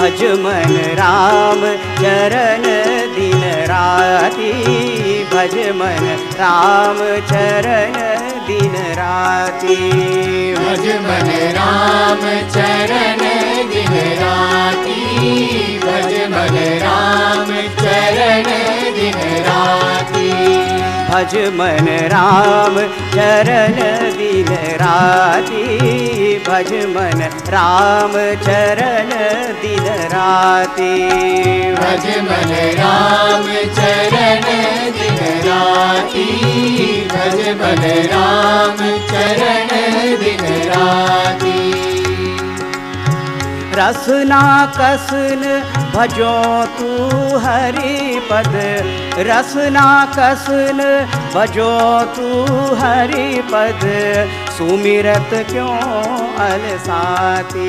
भज मन राम चरण दिन राति, भज मन राम चरण दिन राति, भज मन राम चरण दिन राति, भज मन राम चरण दिन राति, भज मन राम चरण दिन राति, भज मन राम चरण दिन राति, भज मन राम चरण दिन राति, भज मन राम चरण दिन राति। रसना कसन भजो तू हरि पद, रसना कसन भजो तू हरि पद, सुमिरत क्यों अलसाती,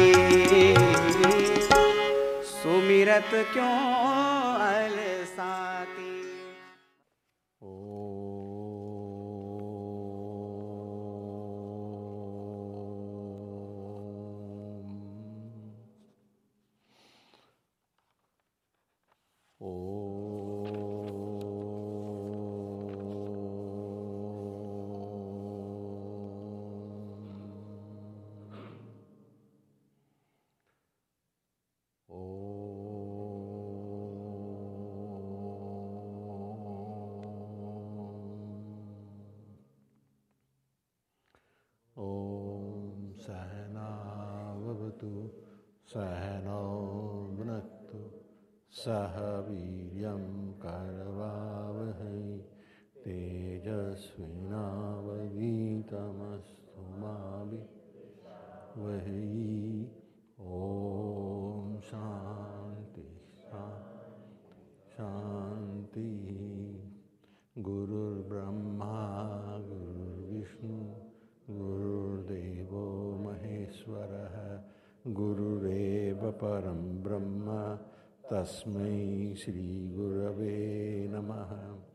सुमिरत क्यों अलसाती। सहनौ भुनक्तु सह वीर्यं करवावहै, तेजस्विनावधीतमस्तु मा विद्विषावहै। ॐ शान्ति शान्ति। गुरुर्ब्रह्मा गुरुर्विष्णु गुरुर्देवो महेश्वरः, गुरुरेव परं ब्रह्म तस्मै श्री गुरवे नमः।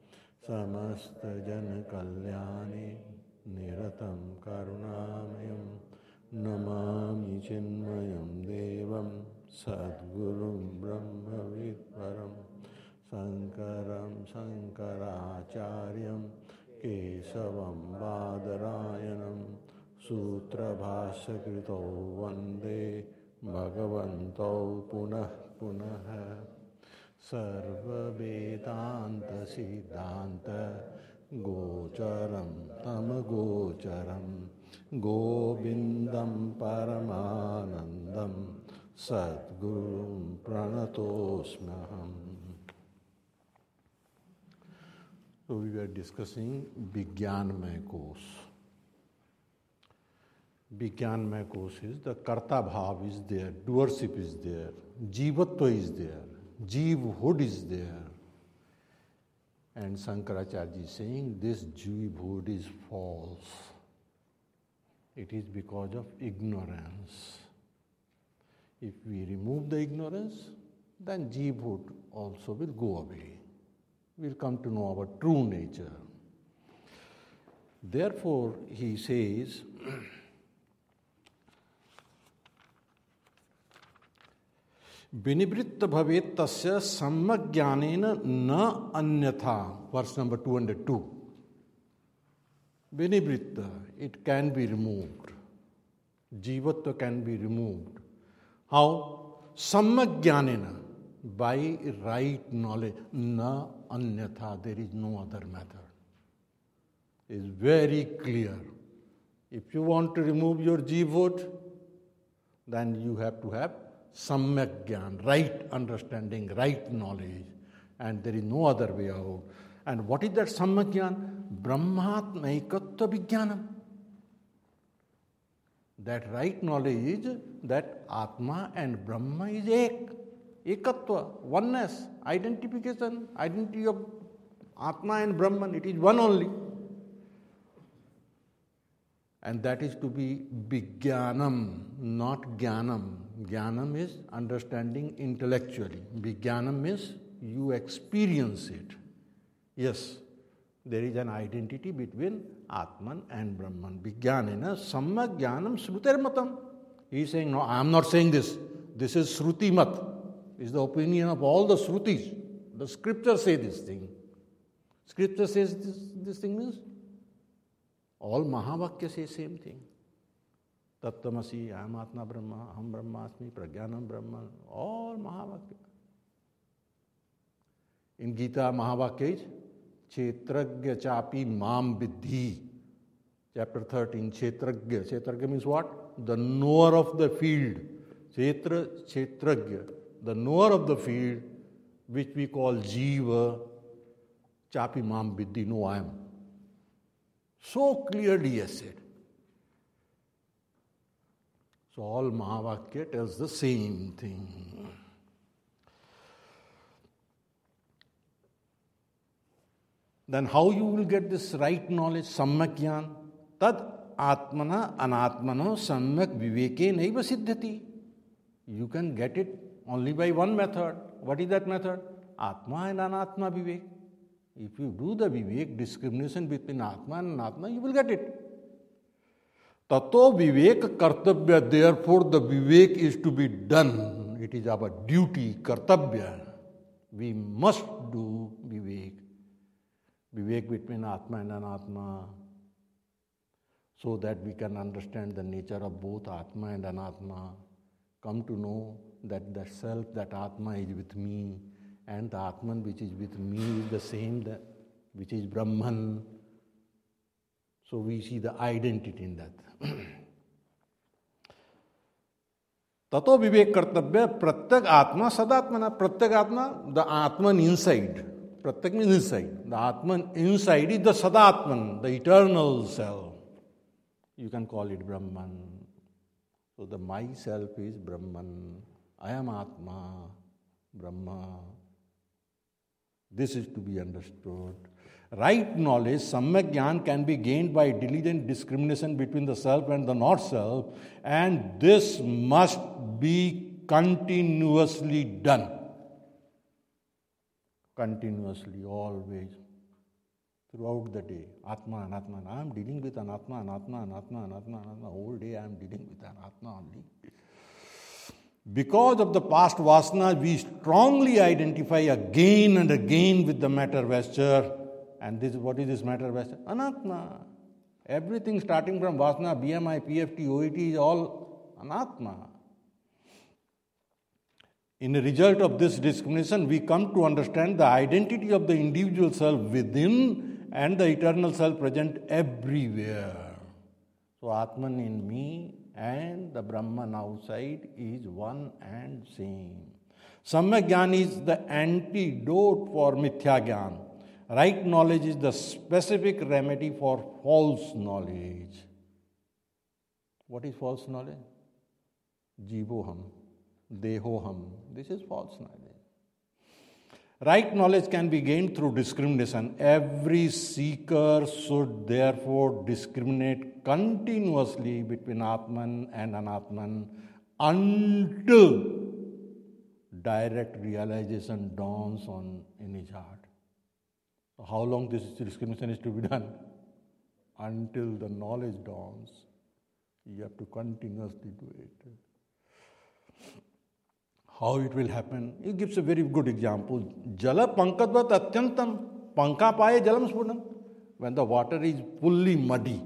समस्तजनकल्याणे निरतं करुणामयं नमामि चिन्मयं देवं सद्गुरुं ब्रह्मविद्वरं शङ्करं शङ्कराचार्यं केशवं बादरायणं सूत्रभाष्यकृतौ वन्दे भगवन्तौ पुनः पुनः। सर्ववेदान्तसिद्धान्त गोचरं तमगोचरं गोविन्दं परमानन्दं सद्गुरुं प्रणतोऽस्म्यहम्। So we were discussing Vijnanamaya Kosh. Vijnanamaya Kosh is the Karta Bhav is there, doership is there, Jivatva is there, Jeevhood is there. And Shankaracharya is saying this Jeevhood is false. It is because of ignorance. If we remove the ignorance, then Jeevhood also will go away. We'll come to know our true nature. Therefore, he says, Vinivritta bhavet tasya sammak jnanena na anyatha. Verse number 202. Vinivritta, it can be removed. Jivatva can be removed. How? Sammak jnanena, by right knowledge. Na anyatha, there is no other method. It is very clear. If you want to remove your Jeevhood, then you have to have Samyak Gyan, right understanding, right knowledge, and there is no other way out. And what is that Samyak Gyan? Brahmatmaikatva Vijnanam. That right knowledge is that Atma and Brahma is ekatva, oneness, identification, identity of Atma and Brahman, it is one only. And that is to be Vijnanam, not Jnanam. Jnanam is understanding intellectually. Vijnanam means you experience it. Yes, there is an identity between Atman and Brahman. Vijnanena sammak jnanam shrutir matam. He is saying, no, I am not saying this. This is Shruti mat. It's the opinion of all the Shrutis. The scripture says this thing. Scripture says this thing means all Mahavakya say same thing. Tattvamasi, I am Atma Brahma, Aham Brahmasmi, Prajnanam Brahman, all Mahavakya. In Gita, Mahavakya is Kshetragya chapi mam vidhi. Chapter 13, Kshetragya. Kshetragya means what? The knower of the field. Kshetragya, the knower of the field, which we call Jiva, chapi mam vidhi, no I am. So clearly he has said. So all Mahavakya tells the same thing. Then how you will get this right knowledge, samyak jnana? Tad atmana anatmano samyak viveke naiva siddhati. You can get it only by one method. What is that method? Atma and anatma vivek. If you do the vivek, discrimination between atma and anatma, you will get it. Tato vivek kartabhya. Therefore, the vivek is to be done. It is our duty, kartabhya. We must do vivek. Vivek between Atma and Anatma, so that we can understand the nature of both Atma and Anatma, come to know that the self, that Atma is with me, and the Atman which is with me is the same, which is Brahman. So we see the identity in that. Tato vivek kartabhya pratyak atma sadatmana. Pratyak atma, the Atman inside. Pratyak means inside. The Atman inside is the Sadatman, the eternal self. You can call it Brahman. So the myself is Brahman. I am Atma, Brahma. This is to be understood. Right knowledge, samyak jnana, can be gained by diligent discrimination between the self and the not self, and this must be continuously done. Continuously, always, throughout the day. Atma, Anatma. I am dealing with Anatma, Anatma, Anatma, Anatma, Anatma. Whole day I am dealing with Anatma only. Because of the past vasana, we strongly identify again and again with the matter vesture. And this, what is this matter vesture? Anatma. Everything starting from vasana, BMI, PFT, OET is all Anatma. In the result of this discrimination, we come to understand the identity of the individual self within and the eternal self present everywhere. So Atman in me and the Brahman outside is one and same. Samyak jnana is the antidote for mithya jnana. Right knowledge is the specific remedy for false knowledge. What is false knowledge? Jivoham, dehoham. This is false knowledge. Right knowledge can be gained through discrimination. Every seeker should therefore discriminate continuously between Atman and Anatman until direct realization dawns in his heart. So how long this discrimination is to be done? Until the knowledge dawns. You have to continuously do it. How it will happen? He gives a very good example. Jala pankadvat atyantam panka paye jalam spurnam. When the water is fully muddy,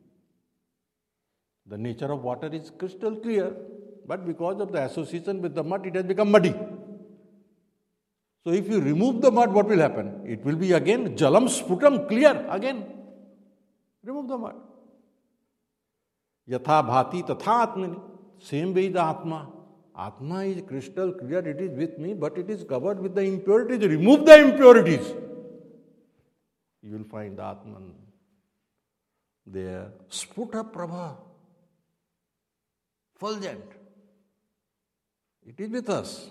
the nature of water is crystal clear, but because of the association with the mud, it has become muddy. So if you remove the mud, what will happen? It will be again jalam sputam, clear again. Remove the mud. Yatha bhati tatha atmani. Same way the Atma. Atma is crystal clear, it is with me, but it is covered with the impurities. Remove the impurities. You will find the Atman there. Sputa prabha. Fulgent. It is with us.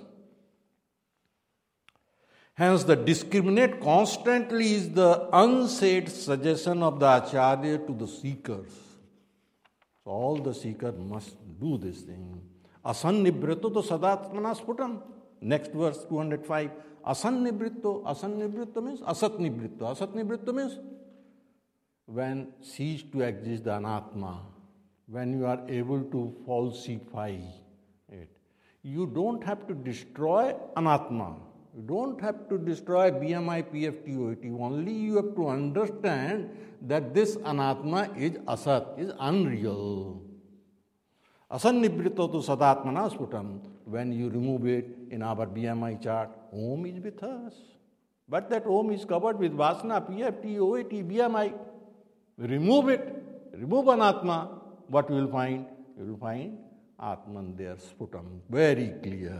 Hence, the discriminate constantly is the unsaid suggestion of the Acharya to the seekers. So all the seekers must do this thing. Asannibhrito to sadatmana sputam. Next verse 205. Asannibhrito. Asannibhrito means asatnibrito. Asatnibrito means when cease to exist the anatma, when you are able to falsify it. You don't have to destroy anatma. You don't have to destroy BMI, PFT, OIT. Only you have to understand that this anatma is asat, is unreal. Asannibrito tu sadatmana sputam. When you remove it in our BMI chart, Om is with us. But that Om is covered with Vasana, PFT, OIT, BMI. Remove it, remove anatma. What you will find? You will find Atman there, sputam, very clear.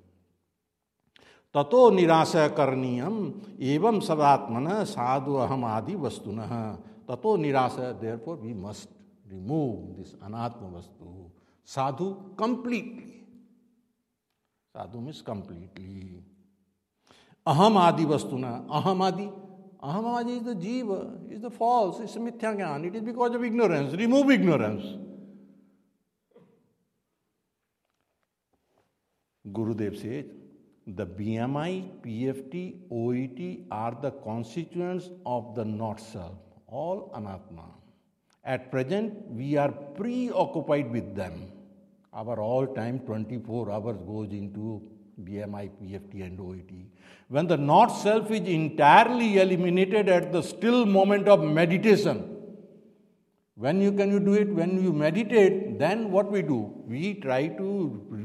Tato nirasa karniyam evam sadatmana sadhu aham adi vastuna. Tato nirasa, therefore we must remove this anatma vastu. Sadhu completely. Sadhu means completely. Aham adi vastuna. Aham adi is the jiva, is the false, it's mithya jnana. It is because of ignorance. Remove ignorance. Gurudev says, the BMI, PFT, OET are the constituents of the not self, all anatma. At present, we are preoccupied with them. Our all time 24 hours goes into BMI, PFT and OET. When the not self is entirely eliminated at the still moment of meditation, when you do it? When you meditate, then what we do? We try to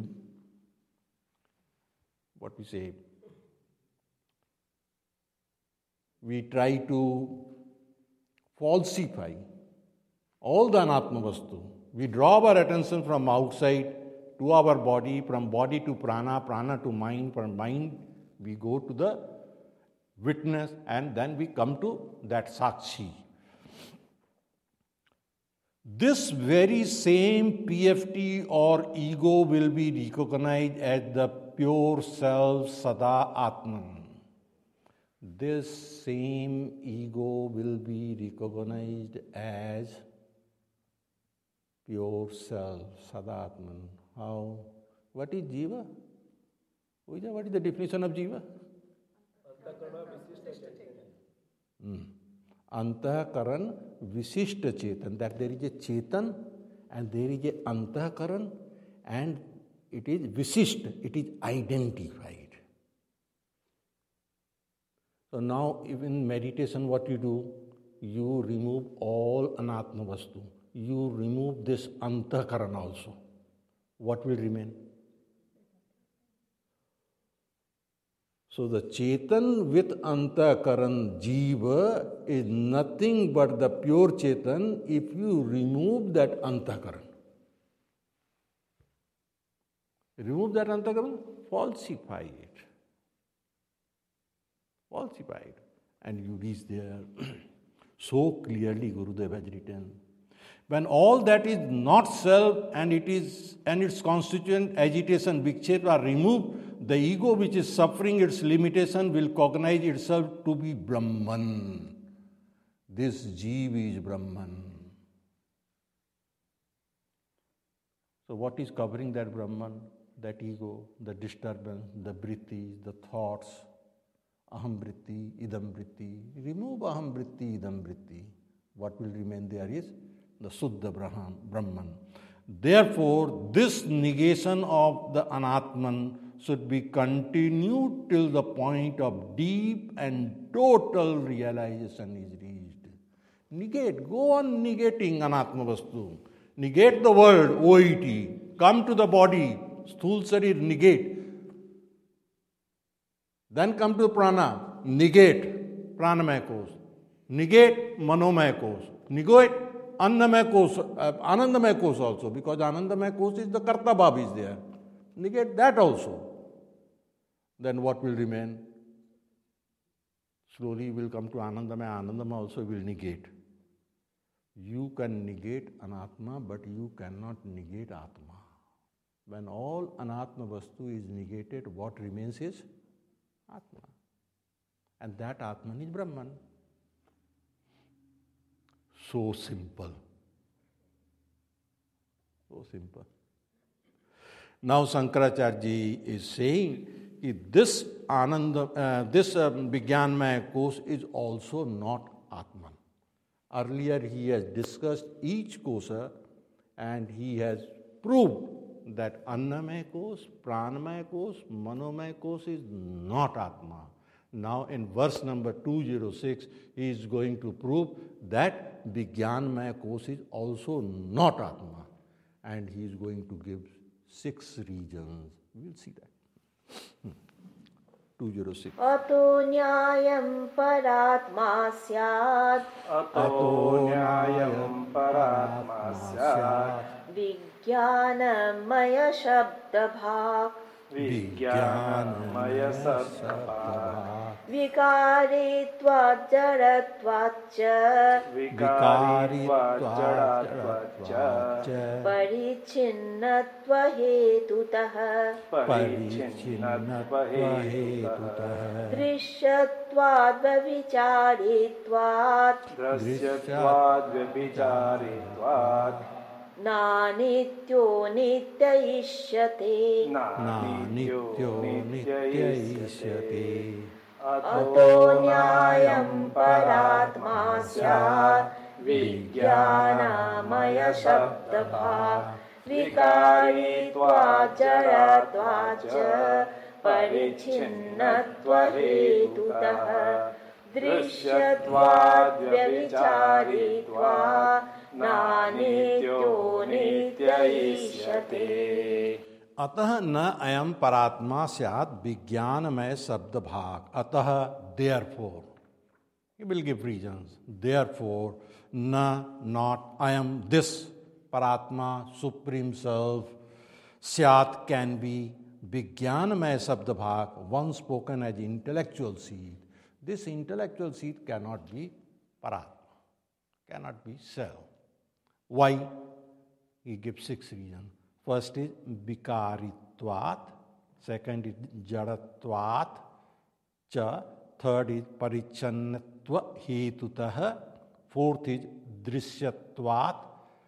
we try to falsify all the anatma vastu. We draw our attention from outside to our body, from body to prana, prana to mind, from mind we go to the witness, and then we come to that sakshi. This very same PFT or ego will be recognized as the pure self, Sada Atman. This same ego will be recognized as pure self, Sada Atman. How? What is Jiva? What is the definition of Jiva? Antahakaran Visishta Chetan. That there is a Chetan and there is a Antahakaran and it is Visishta, it is identified. So now even meditation what you do? You remove all anatma vastu. You remove this Antahakaran also. What will remain? So the Chetan with Antahakaran Jiva is nothing but the pure Chetan if you remove that Antahakaran. Remove that Antahakaran, falsify it. Falsify it. And you reach there. So clearly Gurudev has written. When all that is not self and its constituent agitation, vikshepa are removed, the ego which is suffering its limitation will cognize itself to be Brahman. This Jeev is Brahman. So what is covering that Brahman? That ego, the disturbance, the vritti, the thoughts, aham vritti, idam vritti. Remove aham vritti, idam vritti. What will remain there is the Suddha Brahman. Therefore, this negation of the Anatman should be continued till the point of deep and total realization is reached. Negate, go on negating Anatma Vastu. Negate the world, OET. Come to the body, Sthul Sharir, negate. Then come to prana, negate pranamaya kosh. Negate manomaya kosh. Negate annamaya kosh, anandamaya kosh also, because anandamaya kosh is the karta bhav is there. Negate that also. Then what will remain? Slowly will come to anandamaya. Anandamaya also will negate. You can negate anatma, but you cannot negate atma. When all anatma vastu is negated, what remains is atma. And that atman is Brahman. So simple. So simple. Now Shankaracharya ji is saying that this Ananda, this Vijnanmaya kosh is also not Atman. Earlier he has discussed each kosha and he has proved that Annamaya Kosh, Pranamaya Kosh, Manomaya Kosh is not Atma. Now in verse number 206, he is going to prove that Vijnanamaya Kosh is also not Atma. And he is going to give 6 reasons. We will see that. 206. Ato nyayam paratma syad. Ato nyayam paratma syad. Vijnanamaya shabdabhak. Vijnanamaya sabdabhak. Vikaritvat jaratvatcha. Vikaritvat jaratvatcha. Parichinnatva hetutah. Parichinnatva hetutah. Drishyatvad vyavicharitvat. Drasyatvad vyavicharitvat. Nanityo nityayishyate. Nityo nityayishyate. Ato nyayam paratma syat. Vijnanamaya shabdabhak. Vikaritva jaratvacha. Parichinnatva hetutah. Drishyatvad vyavicharitva. Nanityo nityayishyate. Atah na ayam paratma syat vijnanamaya sabdabhag. Atah, therefore. He will give reasons. Therefore, na, not, ayam, this, paratma, supreme self, syat, can be, vijnanamaya sabdabhag, one spoken as intellectual seed. This intellectual seed cannot be paratma, cannot be self. Why? He gives 6 reasons. First is vikaritvat, second is jaratvat, cha, third is parichannatva hetutah, fourth is drishyatvat,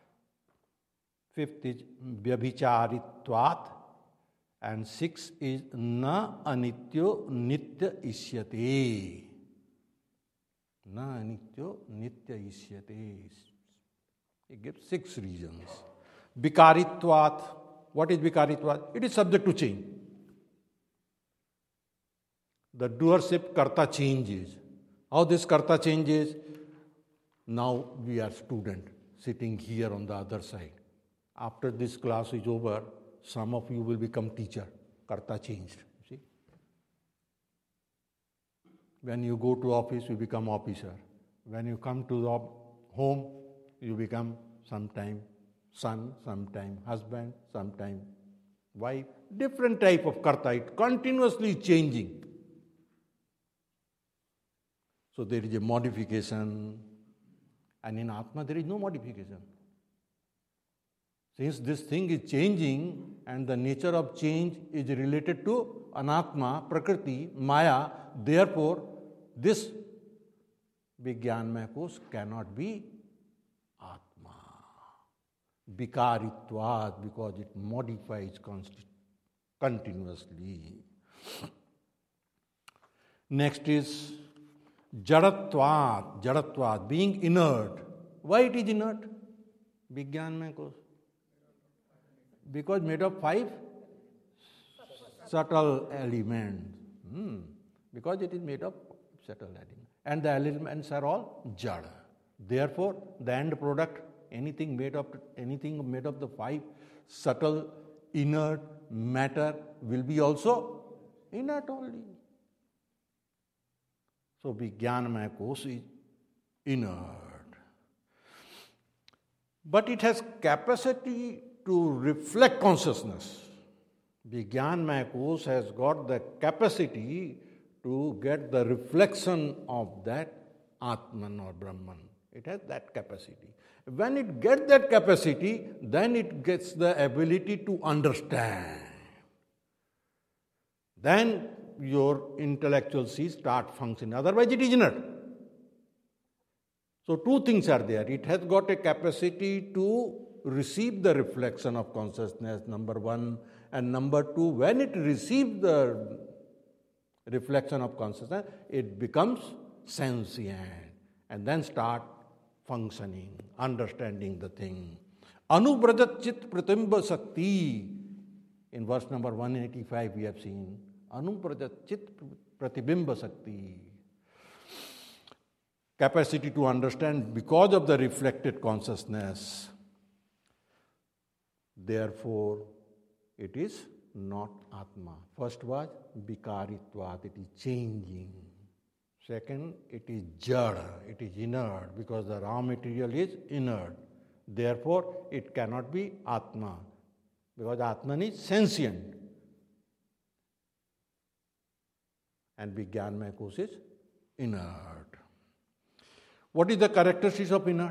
fifth is vyabhicharitvat, and sixth is na anityo nitya ishyate. Na anityo nitya ishyate. He gives 6 reasons. Vikaritvat. What is vikaritvat? It is subject to change. The doership karta changes. How this karta changes? Now we are student sitting here on the other side. After this class is over, some of you will become teacher. Karta changed. See? When you go to office, you become officer. When you come to the home, you become sometime son, sometime husband, sometime wife. Different type of karta. It continuously changing. So there is a modification. And in Atma, there is no modification. Since this thing is changing and the nature of change is related to Anatma, Prakriti, Maya, therefore, this Vijnanamaya Kosh cannot be Atma. Vikaritvat, because it modifies continuously. Next is Jaratvat. Jaratvat, being inert. Why it is inert? Vijnanamaya Kosh. Because made of 5 subtle elements. Because it is made of subtle elements. And the elements are all jada. Therefore, the end product, anything made of the 5 subtle inert matter will be also inert only. So Vijnanamaya Kosh is inert. But it has capacity to reflect consciousness. Vijnanamaya Kosh has got the capacity to get the reflection of that Atman or Brahman. It has that capacity. When it gets that capacity, then it gets the ability to understand. Then your intellectual seeds start functioning. Otherwise, it is inert. So, 2 things are there. It has got a capacity to receive the reflection of consciousness, number 1. And number 2, when it receives the reflection of consciousness, it becomes sentient and then start functioning, understanding the thing. Anubrajat chit pratimba sakti. In verse number 185 we have seen Anuprajat Chit Pratibimba Sakti. Capacity to understand because of the reflected consciousness. Therefore, it is not Atma. First was Vikaritvat, it is changing. Second, it is Jada, it is inert, because the raw material is inert. Therefore, it cannot be Atma, because Atman is sentient. And Vijnanmaya Kosh is inert. What is the characteristics of inert?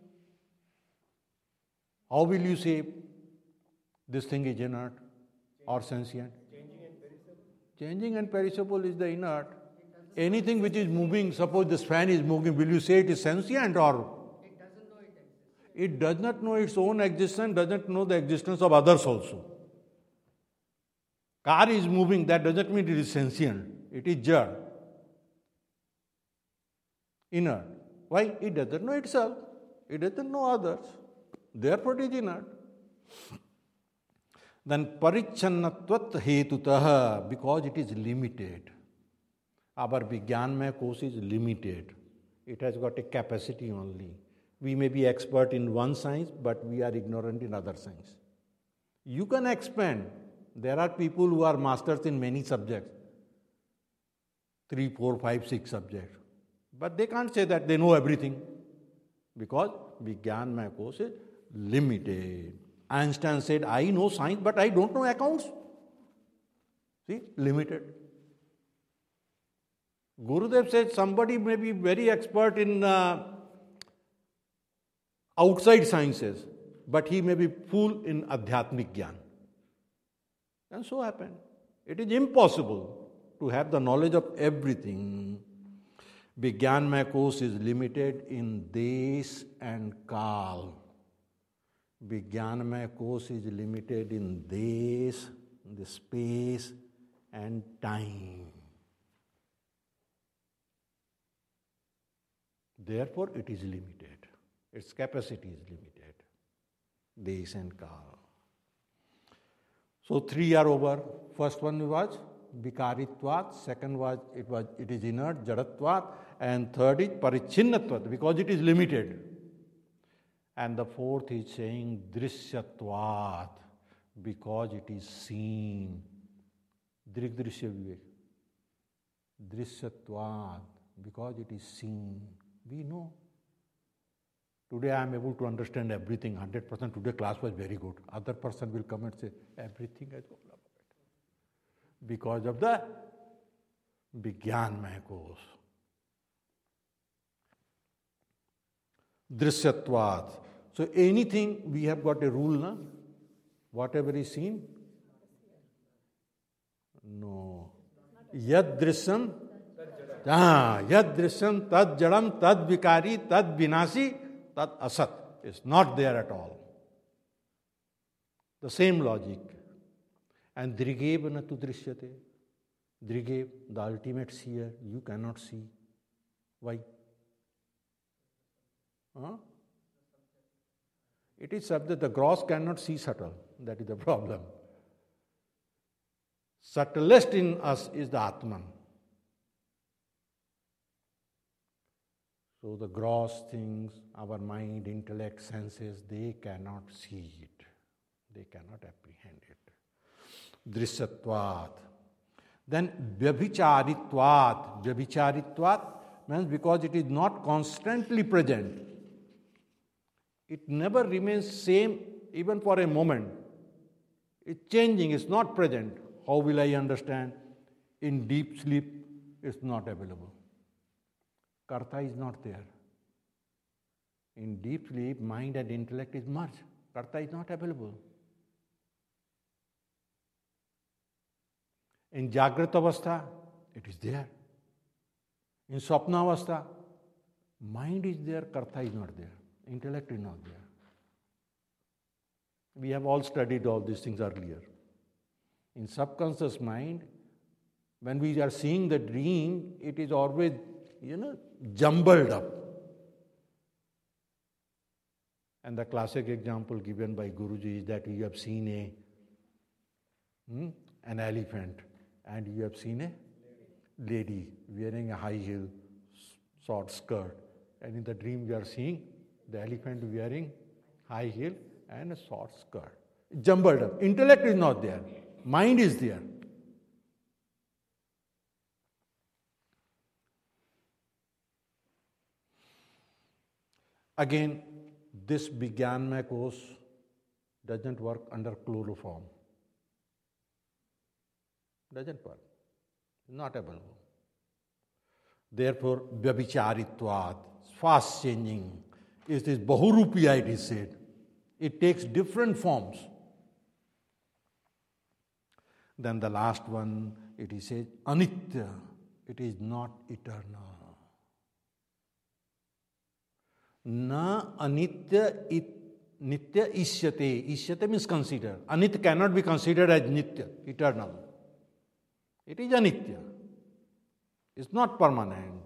How will you say this thing is inert or sentient? Changing and perishable is the inert. Anything which is moving, suppose this fan is moving, will you say it is sentient or? It does not know its own existence, doesn't know the existence of others also. Car is moving, that doesn't mean it is sentient. It is jad. Inert. Why? It doesn't know itself. It doesn't know others. Therefore it is inert. Then parichannatvat hetutah, because it is limited. Our Vijnanmaya Kosh is limited. It has got a capacity only. We may be expert in one science, but we are ignorant in other science. You can expand. There are people who are masters in many subjects. 3, 4, 5, 6 subjects. But they can't say that they know everything. Because Vijnanmaya Kosh is limited. Einstein said, I know science, but I don't know accounts. See, limited. Gurudev said somebody may be very expert in outside sciences, but he may be full in Adhyatmik Gyan. And so happened. It is impossible to have the knowledge of everything. Vijnanmaya Kosh is limited in Desh and Kal. Vijnanmaya Kosh is limited in Desh, the space and time. Therefore, it is limited. Its capacity is limited. Desh and Kal. So 3 are over. First one was Vikaritvat. Second was it is inert, Jadatvat. And third is Parichinnatvat, because it is limited. And the fourth is saying Drishyatvat, because it is seen. Drigdrishya Vivek. Drishyatvat, because it is seen. We know. Today I am able to understand everything, 100%. Today class was very good. Other person will come and say, everything has gone up. Because of the Vijnanmaya Kosh. Drishyatvat. So anything, we have got a rule, na? Whatever is seen? No. Yad drishyam. Yad drishyam, tad jadam, tad vikari, tad vinasi, tad asat. It's not there at all. The same logic. And Drigev na tu drishyate. Drigev, the ultimate seer, you cannot see. Why? It is subject, the gross cannot see subtle. That is the problem. Subtlest in us is the Atman. So the gross things, our mind, intellect, senses, they cannot see it. They cannot apprehend it. Drishyatvat. Then Vyabhicharitvat. Vyabhicharitvat means because it is not constantly present. It never remains same even for a moment. It's changing, it's not present. How will I understand? In deep sleep, it's not available. Karta is not there. In deep sleep, mind and intellect is merged. Karta is not available. In Jagrata Avastha, it is there. In Swapna Avastha, mind is there, Karta is not there. Intellect is not there. We have all studied all these things earlier. In subconscious mind, when we are seeing the dream, it is always, jumbled up. And the classic example given by Guruji is that you have seen an elephant, and you have seen a lady wearing a high heel short skirt, and in the dream you are seeing the elephant wearing high heel and a short skirt. Jumbled up. Intellect is not there. Mind is there. Again, this Vigyanmaya course doesn't work under chloroform. Doesn't work. Not able. Therefore, Vyabhicharitvat, fast changing, is this Bahurupiya, it is said. It takes different forms. Then the last one, it is said, Anitya, it is not eternal. Na anitya nitya ishyate. Ishyate means consider. Anitya cannot be considered as nitya, eternal. It is anitya. It's not permanent.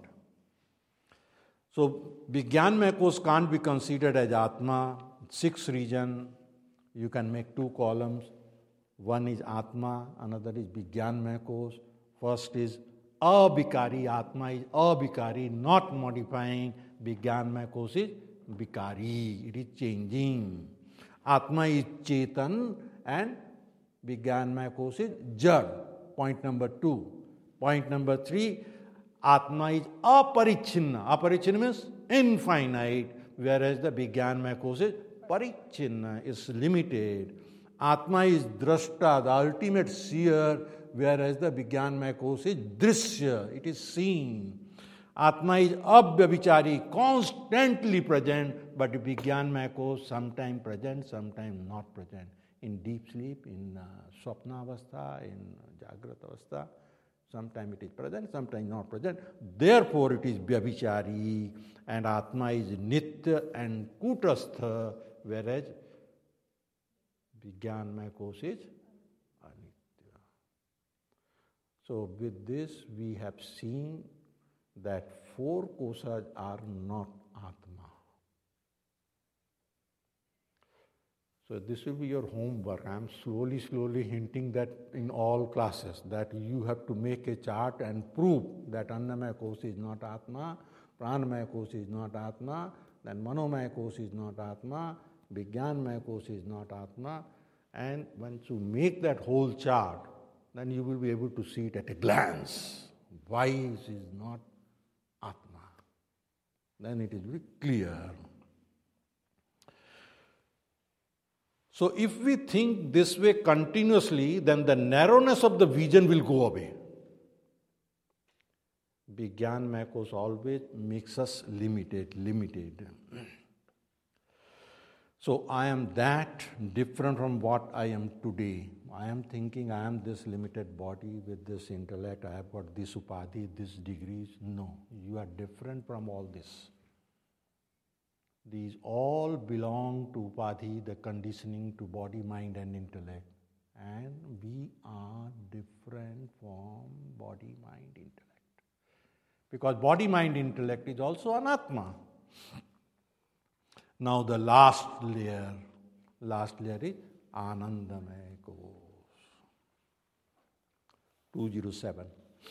So, Vigyanmaya course can't be considered as Atma. 6 reasons. You can make 2 columns. One is Atma, another is Vigyanmaya course. First is Abhikari. Atma is Abhikari, not modifying. Vigyanmaya course is Vikari. It is changing. Atma is Chetan and Vigyanmaya course is Jad. Point number 2. Point number 3, Atma is Aparichinna. Aparichinna means infinite, whereas the Vigyanmaya course is Parichinna, is limited. Atma is Drashta, the ultimate seer, whereas the Vigyanmaya course is Drishya, it is seen. Atma is Abhyavichari, constantly present, but Vigyanmaya course sometimes present, sometimes not present. In deep sleep, in Swapna Avastha, in Jagrata Avastha, sometimes it is present, sometimes not present. Therefore, it is Vyabhichari, and Atma is Nitya and Kutastha, whereas Vigyanmaya course is Anitya. So, with this, we have seen that 4 kosas are not Atma. So, this will be your homework. I am slowly hinting that in all classes, that you have to make a chart and prove that Annamaya course is not Atma, Pranamaya course is not Atma, then Manomaya course is not Atma, Vigyanmaya course is not Atma, and once you make that whole chart, then you will be able to see it at a glance. Why it is not Atma? Then it is very clear. So if we think this way continuously, then the narrowness of the vision will go away. Vigyanmaya course always makes us limited. So I am that different from what I am today. I am thinking I am this limited body with this intellect, I have got this upadhi, this degrees. No, you are different from all this. These all belong to upadhi, the conditioning to body, mind and intellect. And we are different from body, mind, intellect. Because body, mind, intellect is also anatma. Now the last layer is Anandamaya course. 207.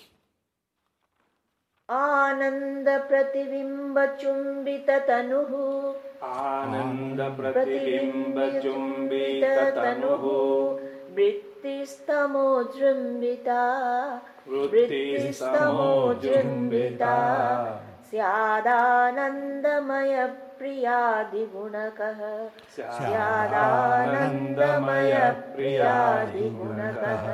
आनंद प्रतिबिंब चुंबित तनुः आनंद प्रतिबिंब चुंबित तनुः वृत्तिस्तमोजृंबिता स्यादानंदमय प्रियादिगुणकः स्यादानंदमय प्रियादिगुणकः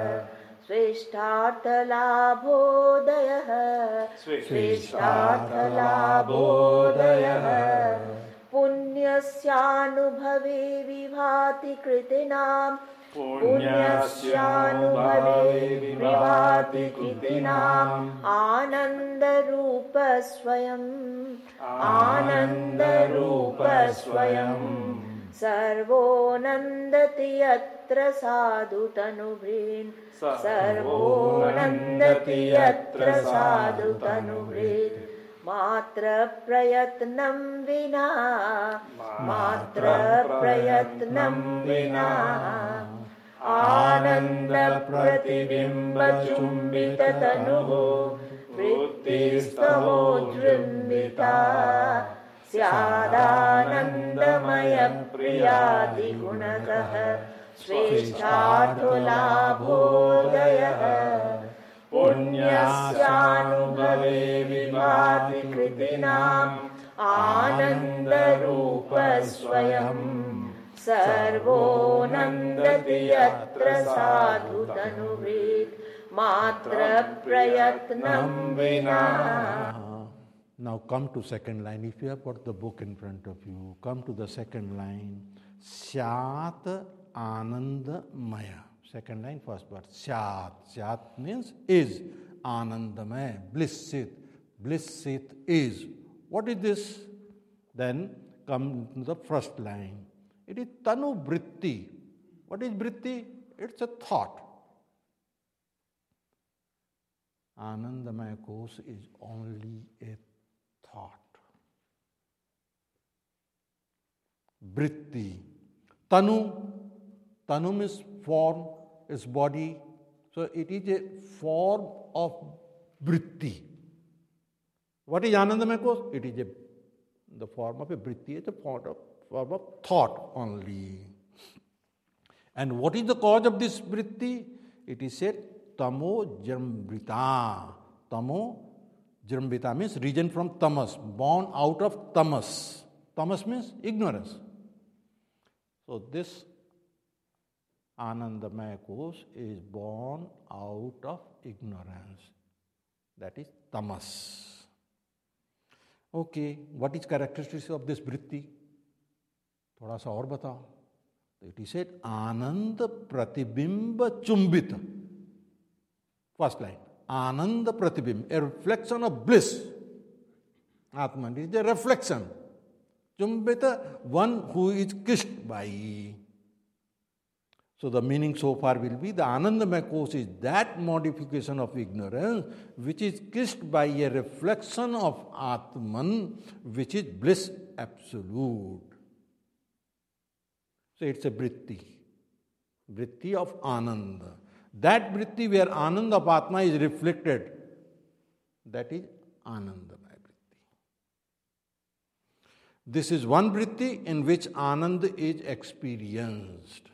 स्वेष्टार्थलाभोदयः पुण्यस्यानुभवे विभाति कृतिनां आनन्दरूप स्वयं servo नन्दति यत्र साधु तनुभृन् मात्र प्रयत्नं विना आनन्दप्रतिबिम्बचुम्बिततनुः वृत्तिस्तवोजृम्बिता स्यादानन्दमयप्रियादिगुणकः श्रेष्ठार्थलाभोदयः पुण्यस्यानुभवे विभाति कृतिनाम् आनन्दरूपस्वयम् servo नन्दति यत्र साधु तनुभृत् मात्र प्रयत्नं विना. Now come to second line. If you have got the book in front of you, come to the second line. Syat Anandamaya. Second line, first word. Syat. Syat means is. Anandamaya. Blissith. Blissith is. What is this? Then come to the first line. It is Tanu Vritti. What is Vritti? It's a thought. Anandamaya Kosh is only a thought. Vritti. Tanu. Tanu means form, is body. So it is a form of Vritti. What is Anandamaya Kosh? It is the form of a Vritti. It's a form of thought only. And what is the cause of this Vritti? It is said Tamo Jrambrita. Tamo Jrambrita means region from tamas, born out of tamas. Tamas means ignorance. So this Anandamaya Kosh is born out of ignorance. That is tamas. Okay, what is characteristics of this vritti? थोड़ा सा और बताओ. It is said आनंद प्रतिबिंब चुंबित. First line. Ananda Pratibim, a reflection of bliss. Atman is a reflection. Chumbita, one who is kissed by. So the meaning so far will be the Anandamaya Kosh is that modification of ignorance which is kissed by a reflection of Atman, which is bliss absolute. So it's a vritti. Vritti of Ananda. That vritti where Ananda of Atma is reflected, that is Anandamaya vritti. This is one vritti in which Ananda is experienced.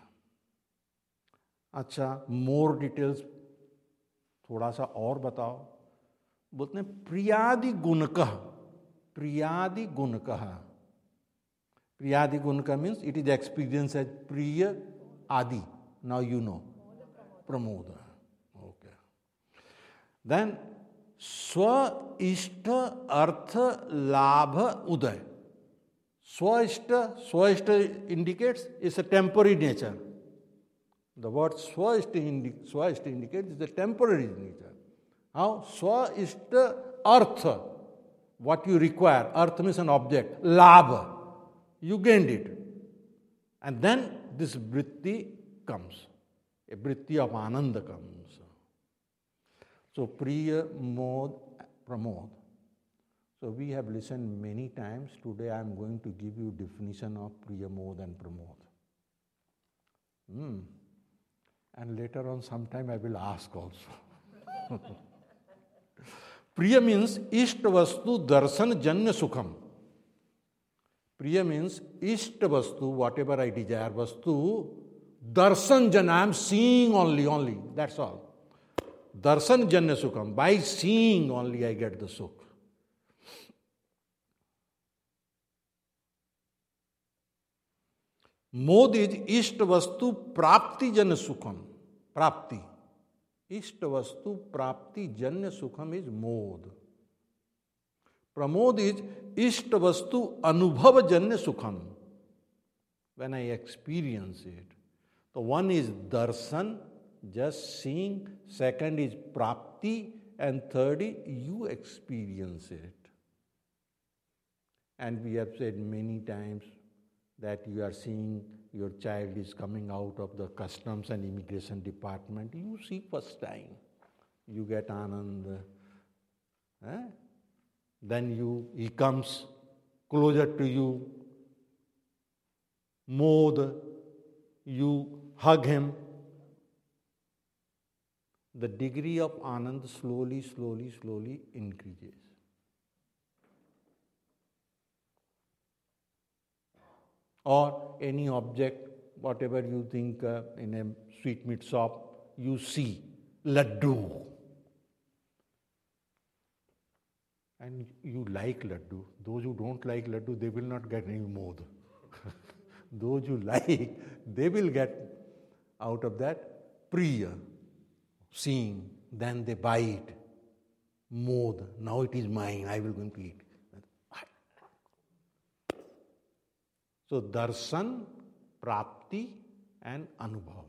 अच्छा, more details थोड़ा सा और बताओ. बोलते हैं प्रियादि गुणकः. प्रियादि गुणकः. प्रियादि गुणकः means it is experienced as priya adi. Now you know. Pramoda. Okay. Then Swa Ishta Artha Labha Uday. Swa Ishta indicates is a temporary nature. The word Swa Ishta indicates is a temporary nature. How? Swa Ishta Artha. What you require. Artha means an object. Labha. You gained it. And then this vritti comes. A vritti of Ananda comes. So, Priya, Mod, Pramod. So, we have listened many times. Today, I am going to give you definition of Priya, Mod and Pramod. And later on, sometime I will ask also. Priya means Ishta Vastu Darshan Janya Sukham. Priya means Ishta Vastu, whatever I desire, Vastu, Darshan Jana, I am seeing only, that's all. Darshan Janya Sukham, by seeing only I get the Sukh. Mod is Ishta Vastu Prapti Janya Sukham. Prapti. Ishta Vastu Prapti Janya Sukham is Mod. Pramod is Ishta Vastu Anubhava Janya Sukham. When I experience it. So one is darshan, just seeing. Second is prapti. And third is you experience it. And we have said many times that you are seeing your child is coming out of the customs and immigration department. You see first time. You get anand. Then he comes closer to you. Mod. You hug him. the degree of Anand slowly, slowly, slowly increases. Or any object, whatever you think in a sweetmeat shop, you see laddu. And you like laddu. Those who don't like laddu, they will not get any more. Those who like, they will get out of that priya, seeing, then they buy it. Mod, now it is mine, I will go and eat. So darshan, prapti and anubhav.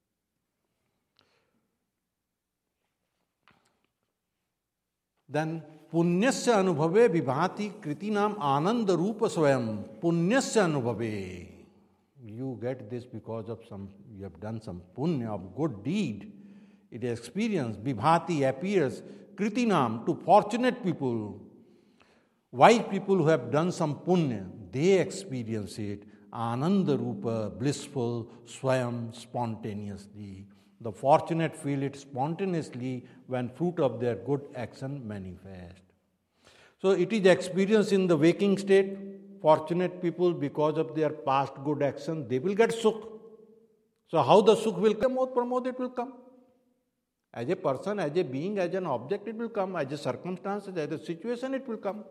Then punyasya anubhave vibhati kritinam ananda rupa swayam. Punyasya anubhave. You get this because of you have done some punya of good deed. It is experienced. Vibhati appears. Kritinam, to fortunate people. Wise people who have done some punya, they experience it. Ananda rupa, blissful, swayam, spontaneously. The fortunate feel it spontaneously when fruit of their good action manifest. So it is experienced in the waking state. Fortunate people, because of their past good action, they will get sukh. So how the sukh will come? Pramod, it will come. As a person, as a being, as an object, it will come. As a circumstance, as a situation, it will come.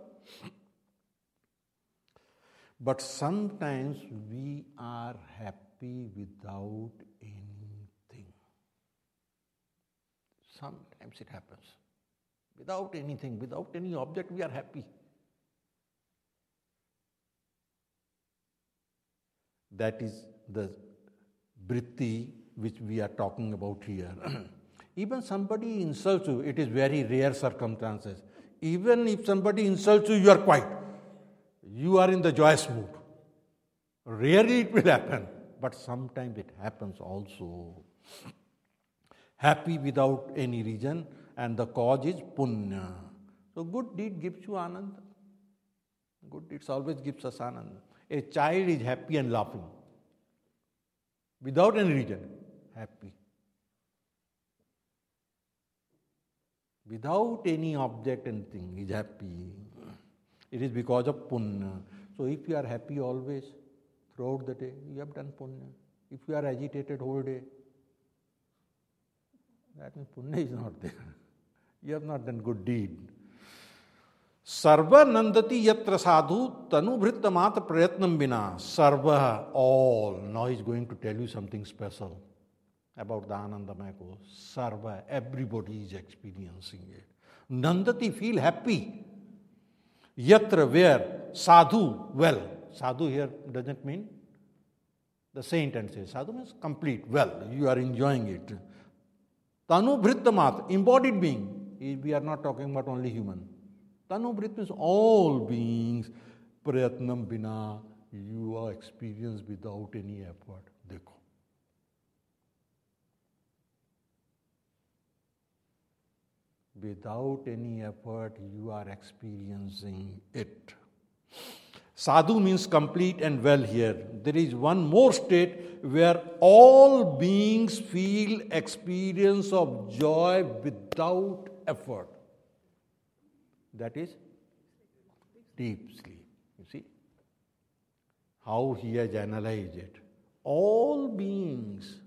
But sometimes we are happy without anything. Sometimes it happens. Without anything, without any object, we are happy. That is the vritti which we are talking about here. Even somebody insults you, it is very rare circumstances. Even if somebody insults you, you are quiet. You are in the joyous mood. Rarely it will happen, but sometimes it happens also. Happy without any reason, and the cause is punya. So good deed gives you ananda. Good deeds always gives us ananda. A child is happy and laughing. Without any reason, happy. Without any object and thing, is happy. It is because of punya. So if you are happy always, throughout the day, you have done punya. If you are agitated whole day, that means punya is not there. You have not done good deed. Sarva nandati yatra sadhu tanubhrittamat prayatnam bina. Sarva, all. Now he is going to tell you something special about the Anandamaya course. Sarva, everybody is experiencing it. Nandati, feel happy. Yatra, where? Sadhu, well. Sadhu here doesn't mean the saint and say. Sadhu means complete, well. You are enjoying it. Tanu bhrittamat, embodied being. We are not talking about only human. Tanu bhrit means all beings. Prayatnam bina, you are experienced without any effort. Dekho. Without any effort, you are experiencing it. Sadhu means complete and well here. There is one more state where all beings feel experience of joy without effort. That is deep sleep. You see how he has analyzed it. All beings.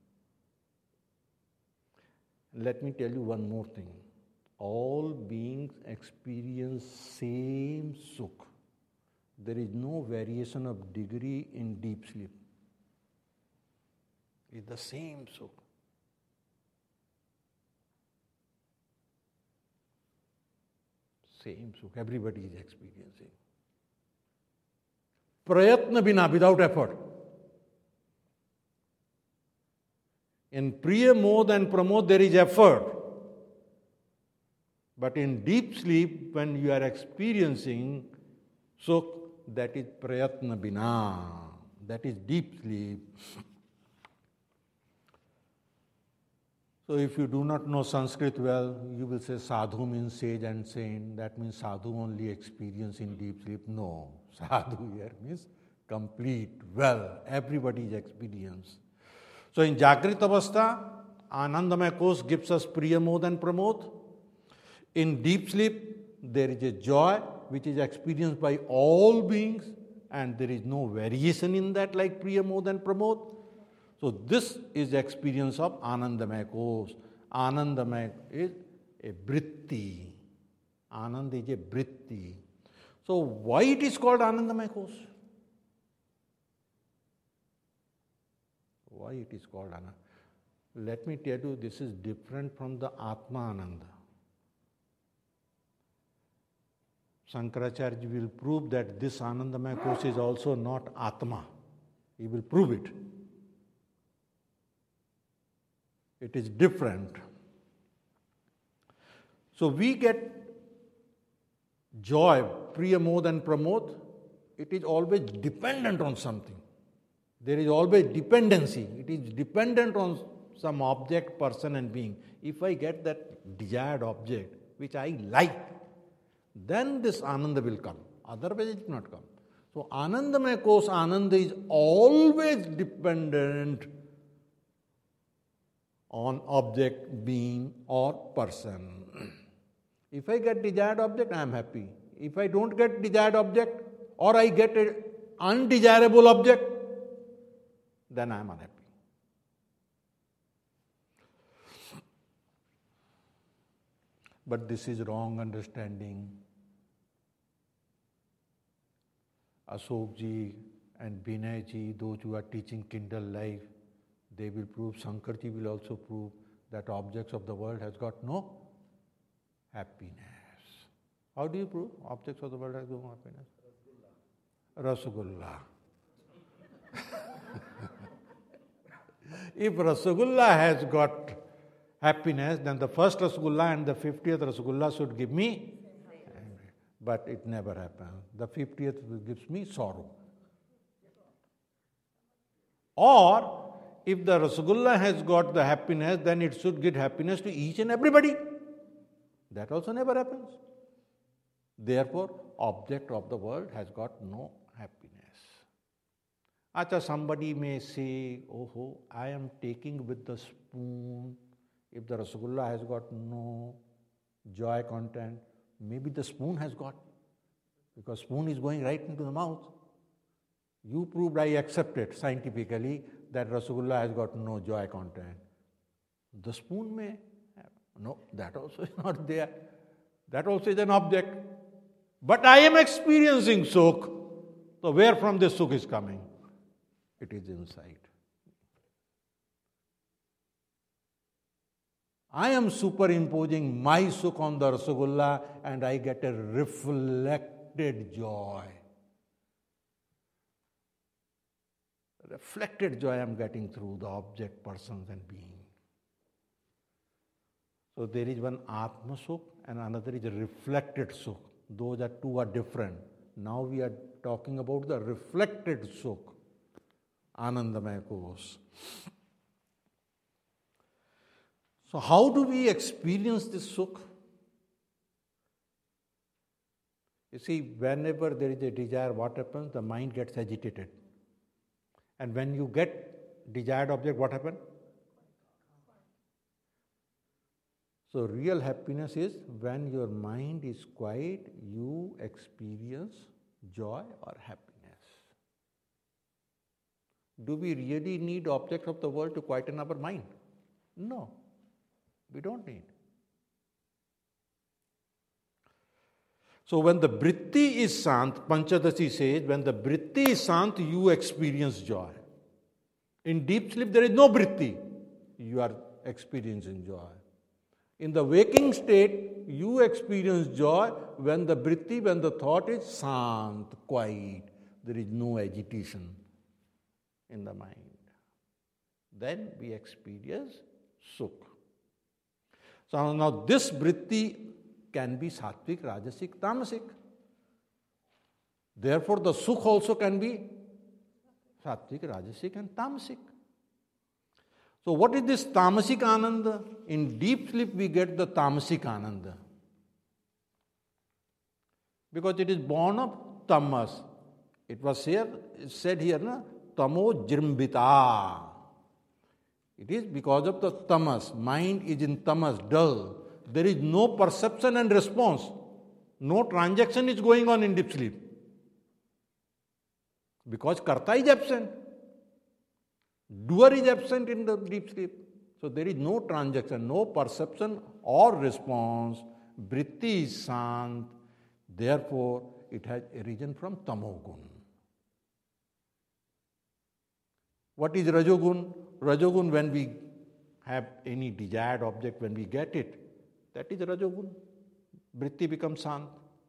Let me tell you one more thing. All beings experience same sukh. There is no variation of degree in deep sleep. It's the same sukh. Same sukh. Everybody is experiencing. Prayatna bina, without effort. In Priya, Mod and Pramod there is effort. But in deep sleep, when you are experiencing sukh, that is prayatna bina. That is deep sleep. So if you do not know Sanskrit well, you will say sadhu means sage and saint. That means sadhu only experience in deep sleep. No, sadhu here means complete, well, everybody's experience. So in Jagrit Avastha, Anandamaya Kosh gives us Priya Mod and Pramod. In deep sleep, there is a joy which is experienced by all beings, and there is no variation in that like Priya Mod and Pramod. So this is the experience of Anandamaya Kosh. Anandamaya is a vritti. Anand is a vritti. So why it is called Anandamaya Kosh? Why it is called Ananda? Let me tell you, this is different from the Atma Ananda. Shankaracharya will prove that this Anandamaya Kosh is also not Atma. He will prove it. It is different. So we get joy, Priya Mod and Pramod. It is always dependent on something. There is always dependency. It is dependent on some object, person and being. If I get that desired object, which I like, then this Ananda will come. Otherwise it will not come. So Anandamaya Kosh, Ananda is always dependent on object, being or person. If I get desired object, I am happy. If I don't get desired object or I get an undesirable object, then I am unhappy. But this is wrong understanding. Ashok ji and Binay ji, those who are teaching Kindle Life, they will prove, Shankar ji will also prove that objects of the world has got no happiness. How do you prove objects of the world has no happiness? Rasgulla. If Rasgulla has got happiness, then the first Rasgulla and the 50th Rasgulla should give me, but it never happens. The 50th gives me sorrow. Or, if the Rasgulla has got the happiness, then it should give happiness to each and everybody. That also never happens. Therefore, object of the world has got no happiness. Acha, somebody may say, oh, I am taking with the spoon. If the Rasgulla has got no joy content, maybe the spoon has got, because spoon is going right into the mouth. You proved, I accept it scientifically, that Rasgulla has got no joy content. The spoon may have. No, that also is not there. That also is an object. But I am experiencing sukh. So where from this sukh is coming? It is inside. I am superimposing my sukh on the Rasgulla and I get a reflected joy. Reflected joy I am getting through the object, persons and being. So there is one Atma Sukh and another is a reflected Sukh. Those are two are different. Now we are talking about the reflected Sukh, Anandamaya Kosh. So how do we experience this Sukh? You see, whenever there is a desire, what happens? The mind gets agitated. And when you get desired object, what happens? So real happiness is when your mind is quiet, you experience joy or happiness. Do we really need objects of the world to quieten our mind? No, we don't need. So when the vritti is sant, Panchadasi says, when the vritti is sant, you experience joy. In deep sleep, there is no vritti. You are experiencing joy. In the waking state, you experience joy when the vritti, when the thought is sant, quiet. There is no agitation in the mind. Then we experience sukh. So now this vritti can be sattvic, rajasic, tamasic. Therefore, the sukh also can be sattvic, rajasic and tamasic. So what is this tamasic ananda? In deep sleep we get the tamasic ananda. Because it is born of tamas. It was said here, na, tamo jrimbita. It is because of the tamas. Mind is in tamas, dull. There is no perception and response. No transaction is going on in deep sleep. Because karta is absent. Doer is absent in the deep sleep. So there is no transaction, no perception or response. Vritti is sant. Therefore, it has arisen from tamogun. What is rajogun? Rajogun, when we have any desired object, when we get it, that is rajogun. Vritti becomes sant.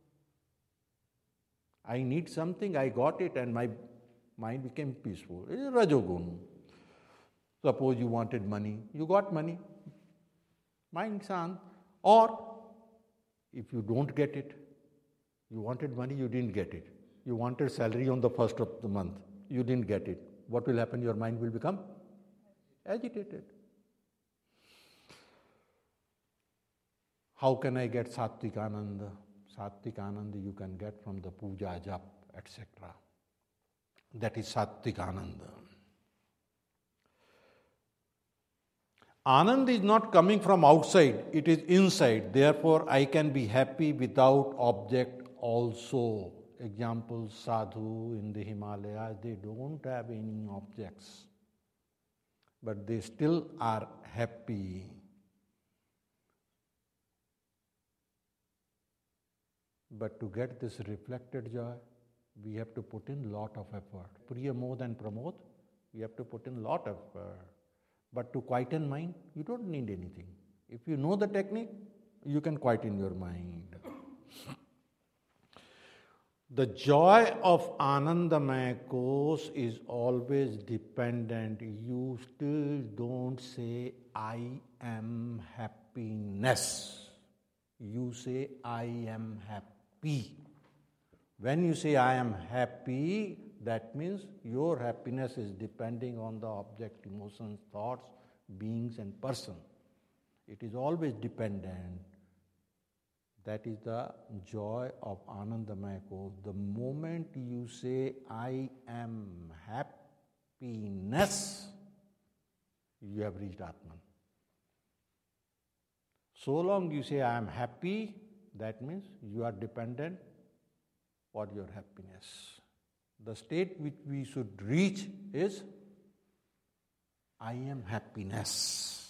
I need something, I got it, and my mind became peaceful. It is rajogun. Suppose you wanted money, you got money. Mind sant. Or, if you don't get it, you wanted money, you didn't get it. You wanted salary on the first of the month, you didn't get it. What will happen? Your mind will become agitated. How can I get Sattvic Ananda? Sattvic Ananda you can get from the puja, jap, etc. That is Sattvic Ananda. Ananda is not coming from outside, it is inside. Therefore, I can be happy without object also. Example, sadhu in the Himalayas, they don't have any objects, but they still are happy. But to get this reflected joy, we have to put in lot of effort. Priya Mod and Pramod, we have to put in lot of effort. But to quieten mind, you don't need anything. If you know the technique, you can quieten your mind. The joy of Anandamaya Kosh is always dependent. You still don't say, I am happiness. You say, I am happy. When you say, I am happy, that means your happiness is depending on the object, emotions, thoughts, beings and person. It is always dependent. That is the joy of Anandamaya Kosh. The moment you say, I am happiness, you have reached Atman. So long you say, I am happy, that means you are dependent for your happiness. The state which we should reach is, I am happiness.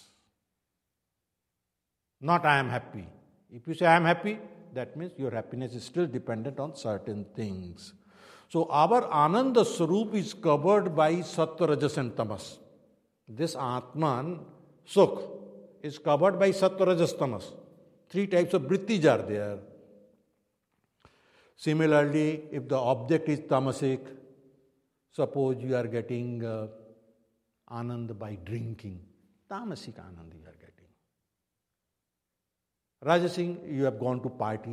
Not I am happy. If you say I am happy, that means your happiness is still dependent on certain things. So our Ananda Swarup is covered by Sattva, Rajas and Tamas. This Atman, Sukh, is covered by Sattva, Rajas, Tamas. Three types of vrittis are there. Similarly, if the object is tamasic, suppose you are getting Anand by drinking, tamasic Anand you are getting. Rajasic, you have gone to party,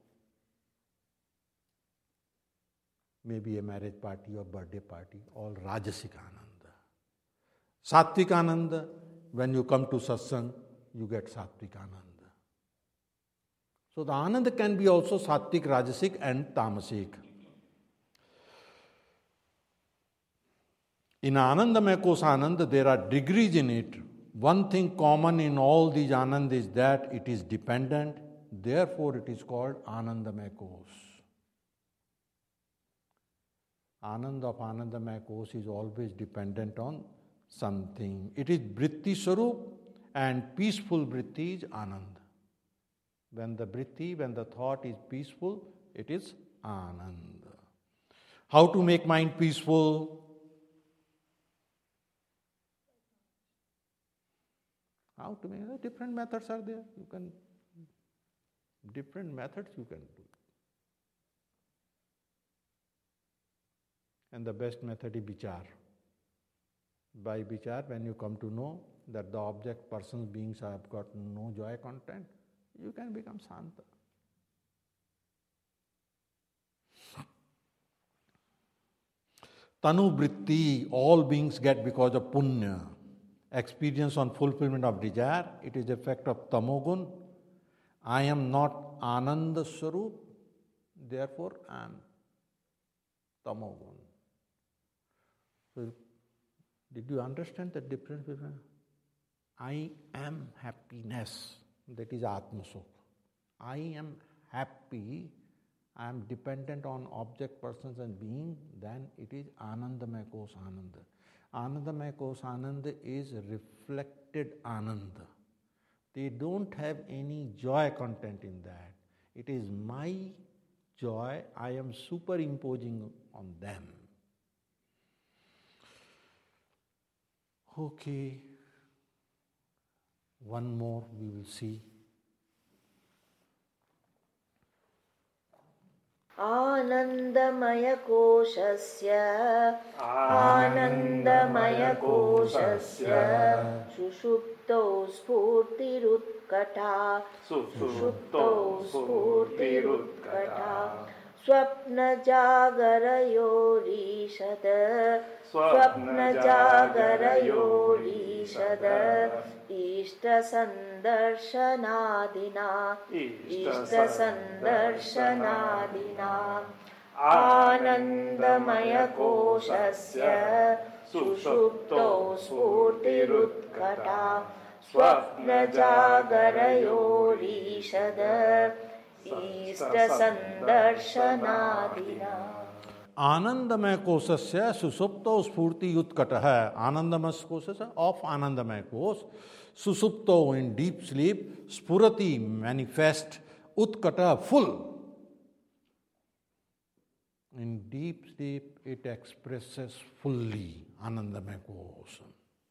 maybe a marriage party or birthday party, all Rajasic Ananda. Sattvic Ananda, when you come to satsang, you get Sattvic Ananda. So the Ananda can be also Sattvic, Rajasic and Tamasic. In Anandamaya Kosh Ananda, there are degrees in it. One thing common in all these Ananda is that it is dependent, therefore it is called Anandamaya Kosh. Ananda of Anandamaya Kosh is always dependent on something. It is Vritti Swarup and peaceful Vritti is Ananda. When the Vritti, when the thought is peaceful, it is Ananda. How to make mind peaceful? How to make different methods are there. Different methods you can do. And the best method is vichar. By vichar, when you come to know that the object, persons, beings have got no joy content, you can become Santa. Tanu Vritti, all beings get because of punya. Experience on fulfillment of desire, it is effect of tamogun. I am not Ananda Swarup, therefore I am tamogun. So, did you understand the difference between? I am happiness. That is Atma Sukh. I am happy. I am dependent on object, persons and being. Then it is Anandamaya Kos Ananda. Anandamaya Kos Ananda is reflected Ananda. They don't have any joy content in that. It is my joy I am superimposing on them. Okay. One more we will see. आनन्दमयकोशस्य सुषुप्तौ स्फूर्तिरुत्कटा स्वप्नजागरयोरीषद इष्टसन्दर्शनादिना आनन्दमयकोशस्य सुषुप्तौ स्फूर्तिरुत्कटा स्वप्नजागरयोरीषद इष्टसन्दर्शनादिना Anandamaya Kosasya Susupto Spurti Utkataha. Anandamaya Kosasya of Anandamaya Kos. Susupto in deep sleep. Spurati manifest. Utkata full. In deep sleep it expresses fully Anandamaya Kos.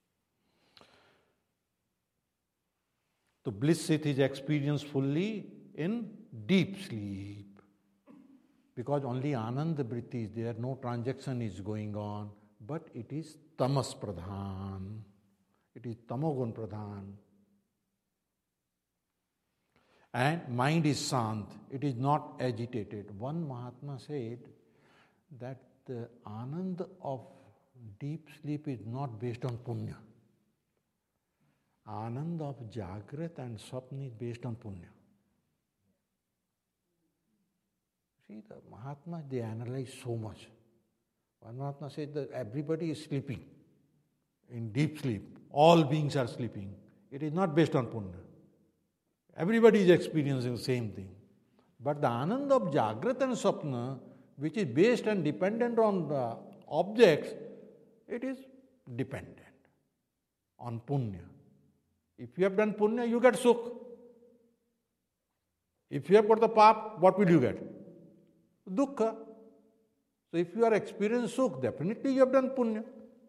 The bliss it is experienced fully in deep sleep. Because only Ananda Vritti is there, no transaction is going on, but it is Tamas Pradhan, it is Tamogun Pradhan. And mind is Sant, it is not agitated. One Mahatma said that the Ananda of deep sleep is not based on Punya. Ananda of Jagrat and Swapna is based on Punya. See, the Mahatmas, they analyze so much. One Mahatma said that everybody is sleeping in deep sleep. All beings are sleeping. It is not based on Punya. Everybody is experiencing the same thing. But the Ananda of Jagrat and Swapna, which is based and dependent on the objects, it is dependent on Punya. If you have done Punya, you get Sukh. If you have got the Pap, what will you get? Dukkha. So if you are experiencing Sukh, definitely you have done Punya.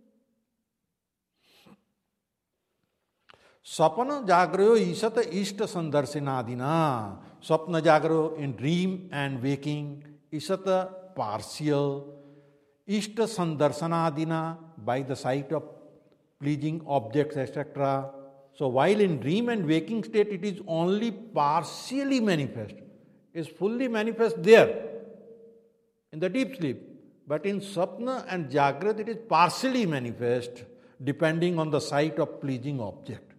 Sapana Jagrayo Isata Ishta Sandarsinadina. Sapna Jagrayo in dream and waking. Isata partial. Ishta Sandarsanadina by the sight of pleasing objects, etc. So while in dream and waking state it is only partially manifest. It is fully manifest there in the deep sleep. But in Sapna and Jagrat it is partially manifest depending on the sight of pleasing object.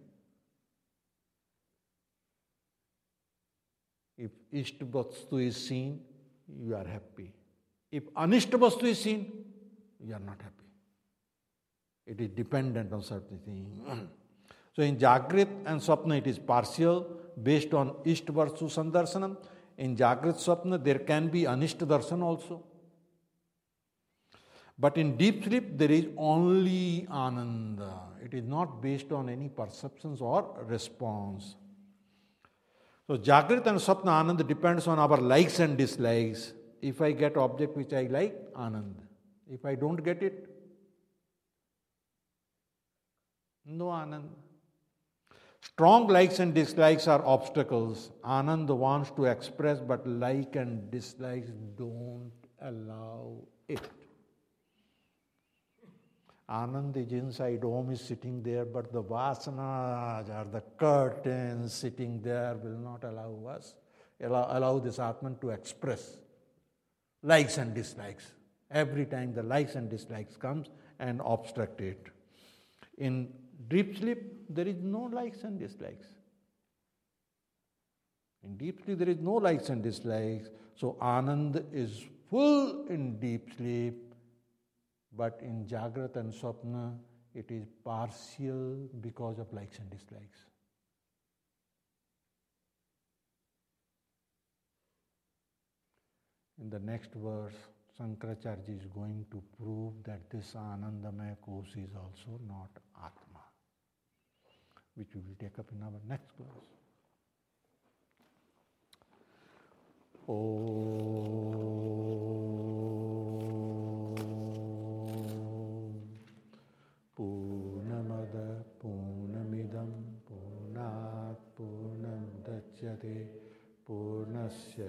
If Ishta Vastu is seen, you are happy. If Anishta Vastu is seen, you are not happy. It is dependent on certain things. So in Jagrat and Swapna it is partial based on Ishta Vastu Sandarsanam. In Jagrat Swapna there can be Anishta Darshan also. But in deep sleep there is only Ananda. It is not based on any perceptions or response. So Jagrat and Swapna Ananda depends on our likes and dislikes. If I get object which I like, Ananda. If I don't get it, no Ananda. Strong likes and dislikes are obstacles. Ananda wants to express, but like and dislikes don't allow it. Ananda is inside, Om is sitting there, but the vasanas or the curtains sitting there will not allow this Atman to express likes and dislikes. Every time the likes and dislikes comes and obstruct it. In deep sleep, there is no likes and dislikes. In deep sleep, there is no likes and dislikes. So Ananda is full in deep sleep, but in Jagrat and Swapna, it is partial because of likes and dislikes. In the next verse, Shankaracharya is going to prove that this Anandamaya Kosh is also not Atma, which we will take up in our next class. Purnamada Purnamidam Purnat Purnamudachyate Purnasya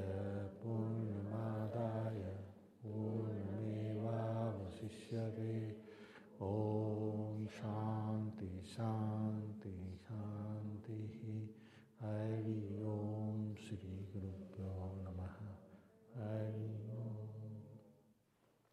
Purnamadaya Purnamevavasishyate. Om